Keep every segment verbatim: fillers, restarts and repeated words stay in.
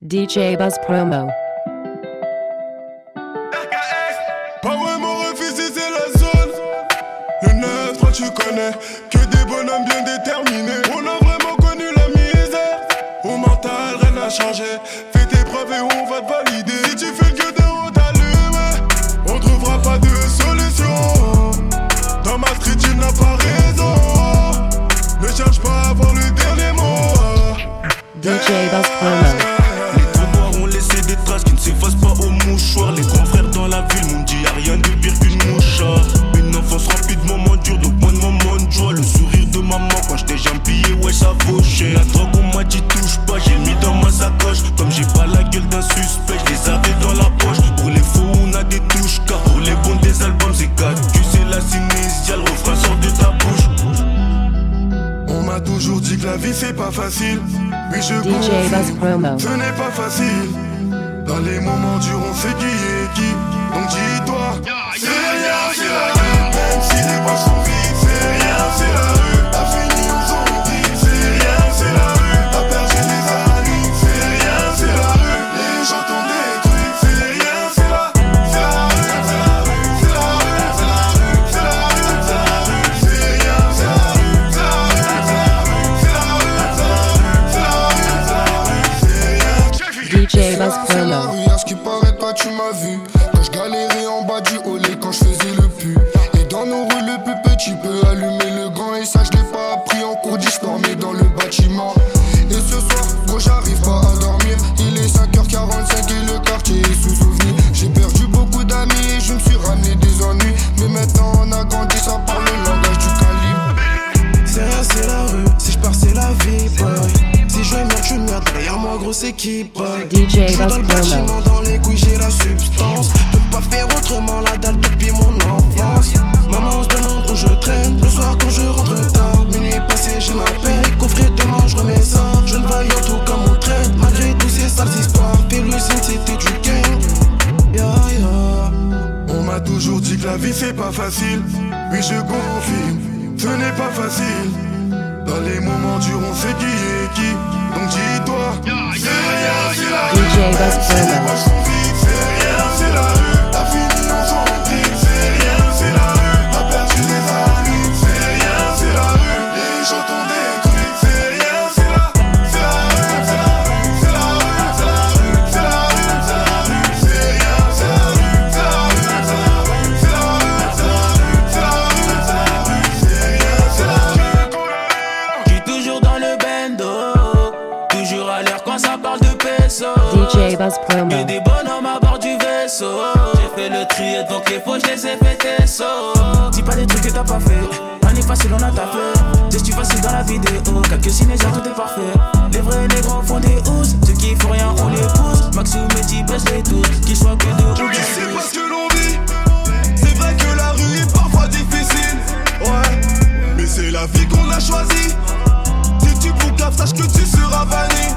D J Buzz Promo. Pas vraiment refusé, c'est la zone. Le neuf trois, tu connais. Que des bonhommes bien déterminés. On a vraiment connu la misère. Au mental, rien n'a changé. Fais tes preuves et on va te valider. Si tu fais le gueux d'un haut allumé, on trouvera pas de solution. Dans ma street, tu n'as pas raison. Ne cherche pas à avoir le dernier mot. D J Buzz Promo. Des traces qui ne s'effacent pas au mouchoir. Les grands frères dans la ville m'ont dit y'a rien de pire qu'une mouchard. Une enfance remplie de moments durs, donc moins de moments de joie. Le sourire de maman quand j'étais jamais pillé, ouais ça vaut cher. La drogue on m'a dit touche pas, j'ai mis dans ma sacoche. Comme j'ai pas la gueule d'un suspect, je les avais dans la poche. Pour les faux on a des touches, car pour les bons des albums c'est quatre. Tu sais la cinésia, le refrain sort de ta bouche. On m'a toujours dit que la vie c'est pas facile. Oui je D J Buzz Promo. ce n'est pas facile. Dans les moments durs on sait qui est qui. Donc dis-toi, c'est rien, c'est la rue. Même si les poches sont vides, c'est rien, c'est la rue. T'as fini aux zombies, c'est rien, c'est la rue. T'as perdu des amis, c'est rien, c'est la rue. Les gens t'ont détruit, c'est rien, c'est la C'est la rue, c'est la rue, c'est la rue, c'est la rue, c'est la rue, c'est la rue. C'est rien, c'est la rue, c'est la rue, c'est la rue, c'est la rue, c'est la rue, c'est la rue, c'est la rue, c'est rien. D J Buzz Promo. À ce qui paraît, toi tu m'as vu. Quand je galérais en bas du holé, quand je faisais le pu. Et dans nos rues, le plus petit peut allumer le grand. Et ça, je l'ai pas appris en cours d'histoire, mais dans le bâtiment. Et ce soir, gros, j'arrive pas à dormir. Il est cinq heures quarante-cinq et le quartier est sous souvenir. J'ai perdu beaucoup d'amis et je me suis ramené des ennuis. Mais maintenant, on a grandi, ça parle le langage du calibre. C'est rien, c'est la rue. Si je pars, c'est la vie, boy. Si je merde, je merde, derrière moi grosse équipe. D J J'suis Buzz dans le Promo. bâtiment, dans les couilles j'ai la substance. Peux pas faire autrement la dalle depuis mon enfance. Maman se demande où je traîne. Le soir quand je rentre tard, minuit passé j'ai ma paix. Coffret demain je remets ça. Je ne vaille en tout comme on traite. Malgré tous ces sales histoires, Pélusine c'était du gang. Yeah, yeah. On m'a toujours dit que la vie c'est pas facile. Oui je confirme, ce n'est pas facile. Dans les moments durs on sait qui est qui. Donc dis-toi, c'est rien, c'est la rue. D J Buzz Si les Promo. poches sont vides, c'est rien, c'est la rue. T'as fini en zombie, c'est rien, c'est la rue. T'as perdu des amis, c'est rien, c'est la rue. Les gens t'ont détruit, c'est rien, c'est la C'est la rue, c'est la rue, c'est la rue, c'est la rue, c'est la rue, c'est la rue. C'est rien, c'est la rue, c'est la rue, c'est la rue, c'est la rue, c'est la rue, c'est la rue, c'est la rue. C'est rien, c'est la rue. J'suis toujours dans le bendo. Toujours à l'heure quand ça parle de peso. D J Buzz Promo. Que des bonhommes à bord du vaisseau. J'ai fait le tri et donc les faux, je les ai fait tes sauts. Dis pas des trucs que t'as pas fait. Rien n'est facile, on a taffé. Geste facile dans la vidéo. Quelques cinésiens, tout est parfait. Les vrais négros font des housses. Ceux qui font rien, on les pousse. Maxi ou Mehdi baisse les tous. Qu'ils soient que de ou Tu sais pas ce que l'on vit. C'est vrai que la rue est parfois difficile. Ouais, mais c'est la vie qu'on a choisie. Si tu boucaves, sache que tu seras banni.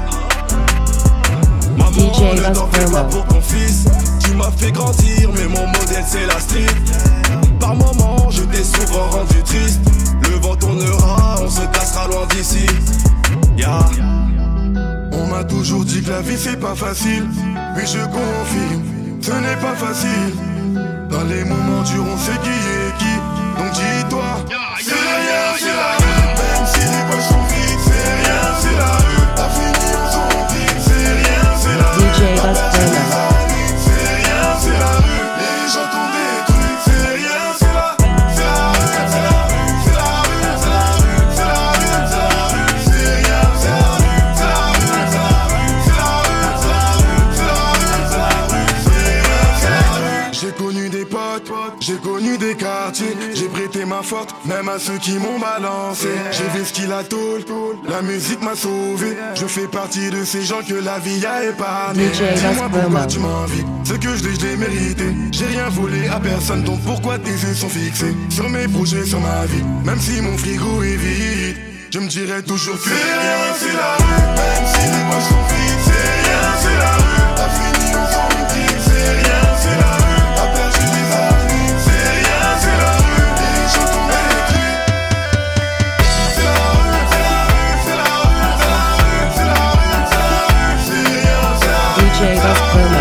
Maman, D J ne Buzz t'en fais pas Promo. pour ton fils. Tu m'as fait grandir, mais mon modèle c'est la street. Par moments, je t'ai souvent rendu triste. Le vent tournera, on se cassera loin d'ici. Yeah. On m'a toujours dit que la vie c'est pas facile. Oui je confirme, ce n'est pas facile. Dans les moments durs on sait qui est qui. Donc dis-toi, c'est rien, c'est la rue. Même si les poches sont vides, c'est rien, c'est la rue. T'as fini en zombie, c'est rien, c'est la rue. D J Buzz T'as perdu Promo. des amis, c'est rien, c'est la rue. Les gens t'ont détruit, c'est rien, c'est la C'est la rue, c'est la rue, c'est la rue, c'est la rue, c'est la rue, c'est la rue. C'est rien, c'est la rue, c'est la rue, c'est la rue, c'est la rue, c'est la rue, c'est la rue, c'est la rue. C'est rien, c'est la rue. J'ai connu des potes, j'ai connu des quartiers. J'ai prêté ma forte, même à ceux qui m'ont balancé. J'ai vu ce qu'il a tôle, la musique m'a sauvé. Je fais partie de ces gens que la vie a épargné. D J Buzz Dis-moi pourquoi Promo. tu m'envies. Ce que je dis, je l'ai mérité. J'ai rien volé à personne, donc pourquoi tes yeux sont fixés sur mes projets, sur ma vie. Même si mon frigo est vide, je me dirais toujours que c'est rien, c'est la rue. Même si les poches sont vides, c'est rien, c'est la rue. T'as fini en zombie, c'est rien, c'est la rue. T'as perdu des amis, c'est rien, c'est la rue. Les gens t'ont détruit. C'est la rue, c'est la rue, c'est la rue, c'est la rue, c'est la rue, c'est la rue. C'est rien, c'est la D J Buzz Promo.